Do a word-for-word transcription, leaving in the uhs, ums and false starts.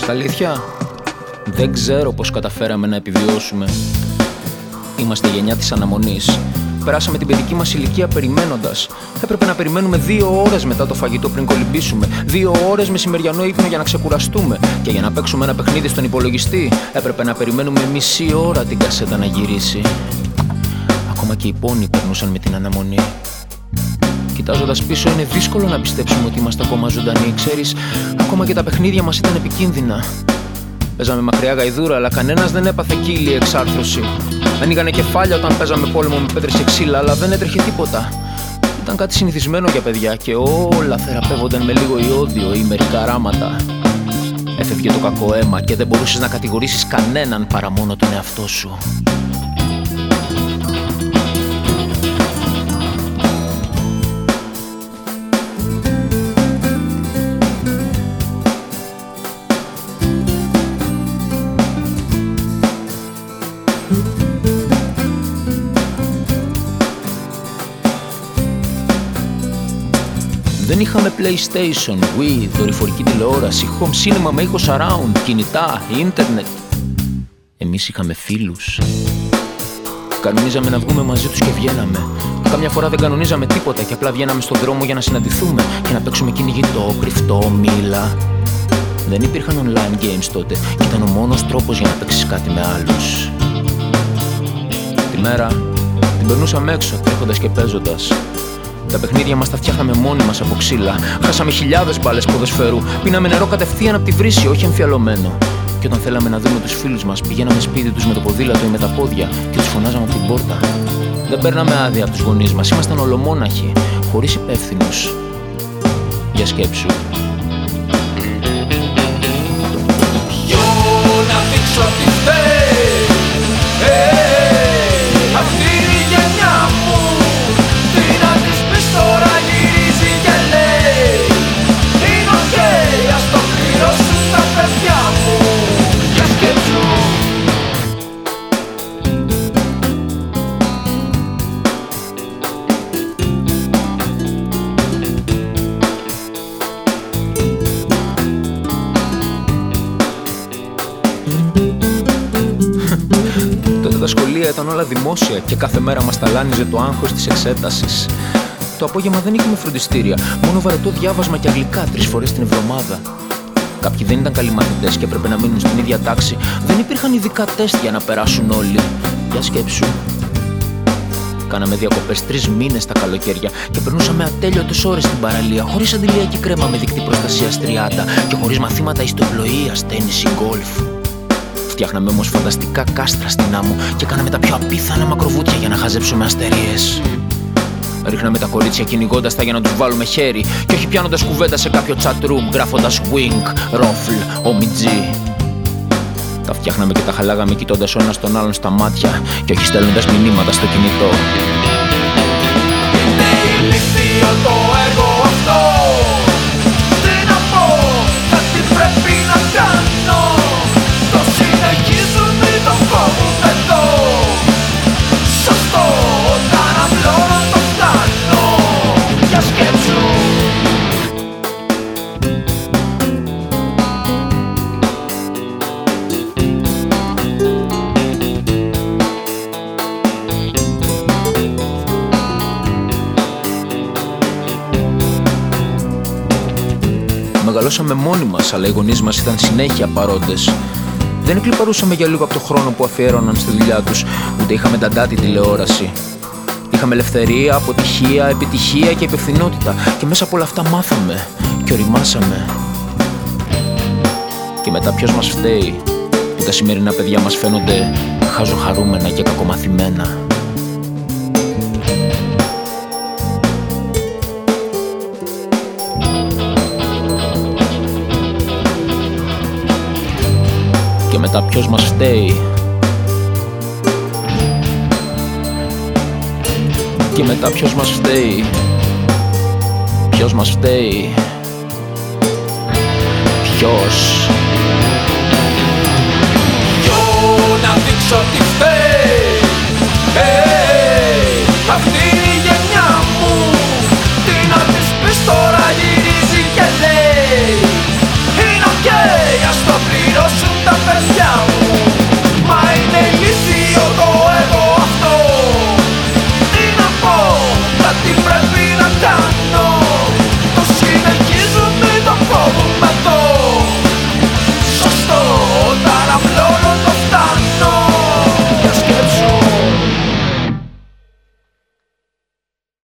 Στα αλήθεια, δεν ξέρω πώς καταφέραμε να επιβιώσουμε. Είμαστε γενιά της αναμονής. Περάσαμε την παιδική μας ηλικία περιμένοντας. Έπρεπε να περιμένουμε δύο ώρες μετά το φαγητό πριν κολυμπήσουμε. Δύο ώρες μεσημεριανό ύπνο για να ξεκουραστούμε. Και για να παίξουμε ένα παιχνίδι στον υπολογιστή, έπρεπε να περιμένουμε μισή ώρα την κασέτα να γυρίσει. Ακόμα και οι πόνοι περνούσαν με την αναμονή. Κοιτάζοντας πίσω, είναι δύσκολο να πιστέψουμε ότι είμαστε ακόμα ζωντανοί. Ξέρεις, ακόμα και τα παιχνίδια μας ήταν επικίνδυνα. Παίζαμε μακριά γαϊδούρα, αλλά κανένας δεν έπαθε κύλη εξάρθρωση. Ανοίγανε κεφάλια όταν παίζαμε πόλεμο με πέτρες και ξύλα, αλλά δεν έτρεχε τίποτα. Ήταν κάτι συνηθισμένο για παιδιά και όλα θεραπεύονταν με λίγο ιόδιο ή μερικά ράματα. Έφευγε το κακό αίμα και δεν μπορούσες να κατηγορήσεις κανέναν παρά μόνο τον εαυτό σου. Δεν είχαμε PlayStation, Wii, δορυφορική τηλεόραση, home cinema με ήχο surround, κινητά, ίντερνετ. Εμείς είχαμε φίλους. Κανονίζαμε να βγούμε μαζί τους και βγαίναμε. Κάμια φορά δεν κανονίζαμε τίποτα και απλά βγαίναμε στον δρόμο για να συναντηθούμε και να παίξουμε κυνηγητό, κρυφτό, μήλα. Δεν υπήρχαν online games τότε και ήταν ο μόνος τρόπος για να παίξεις κάτι με άλλους. Τη μέρα την περνούσαμε έξω, τρέχοντας και παίζοντας. Τα παιχνίδια μας τα φτιάχναμε μόνοι μας από ξύλα. Χάσαμε χιλιάδες μπάλες ποδοσφαίρου. Πίναμε νερό κατευθείαν από τη βρύση, όχι εμφιαλωμένο. Και όταν θέλαμε να δούμε τους φίλους μας, πηγαίναμε σπίτι τους με το ποδήλατο ή με τα πόδια και τους φωνάζαμε από την πόρτα. Δεν παίρναμε άδεια από τους γονείς μας, ήμασταν ολομόναχοι, χωρίς υπεύθυνους. Για σκέψου. Ποιο να δείξω τι φταίει, αυτή η γενιά μου. Τι να της πεις τώρα, γυρίζει και λέει είναι οκ, ας το πληρώσουν τα παιδιά μου. Για σκέψου. Τότε τα σχολεία ήταν όλα δημόσια και κάθε μέρα μας ταλάνιζε το άγχος της εξέτασης. Το απόγευμα δεν είχαμε φροντιστήρια, μόνο βαρετό διάβασμα και αγγλικά τρεις φορές την εβδομάδα. Κάποιοι δεν ήταν καλοί μαθητές και έπρεπε να μείνουν στην ίδια τάξη. Δεν υπήρχαν ειδικά τεστ για να περάσουν όλοι. Για σκέψου. Κάναμε διακοπές τρεις μήνες τα καλοκαίρια και περνούσαμε ατέλειωτες ώρες στην παραλία, χωρίς αντιλιακή κρέμα με δείκτη προστασίας τριάντα και χωρίς μαθήματα ιστοπλοείας, τένις ή γκολφ. Φτιάχναμε όμως φανταστικά κάστρα στην άμμο και κάναμε τα πιο απίθανα μακροβούτια για να χαζέψουμε αστερίες. Ρίχναμε τα κορίτσια κυνηγώντας τα για να τους βάλουμε χέρι και όχι πιάνοντας κουβέντα σε κάποιο chat room γράφοντας wink, ρόφλ, ομιτζή. Τα φτιάχναμε και τα χαλάγαμε κοιτώντας ο ένας τον άλλον στα μάτια και όχι στέλνοντας μηνύματα στο κινητό. Είναι ηλίθιο το έργο αυτό. Τι να πω, κάτι πρέπει να κάνω. Το συνεχίζουν ή το κόβουν εδώ. Σωστό, όταν απλό να το κάνω. Για σκέψου. Μεγαλώσαμε μόνοι μας, αλλά οι γονείς μας ήταν συνέχεια παρόντες. Δεν εκλιπαρούσαμε για λίγο από το χρόνο που αφιέρωναν στη δουλειά τους, ούτε είχαμε ταντάτη τηλεόραση. Είχαμε ελευθερία, αποτυχία, επιτυχία και υπευθυνότητα και μέσα από όλα αυτά μάθαμε και οριμάσαμε. Και μετά ποιος μας φταίει που τα σημερινά παιδιά μας φαίνονται χαζοχαρούμενα και κακομαθημένα. Και μετά ποιος μας φταίει. Και μετά ποιος μας φταίει. Ποιος μας φταίει. Ποιος.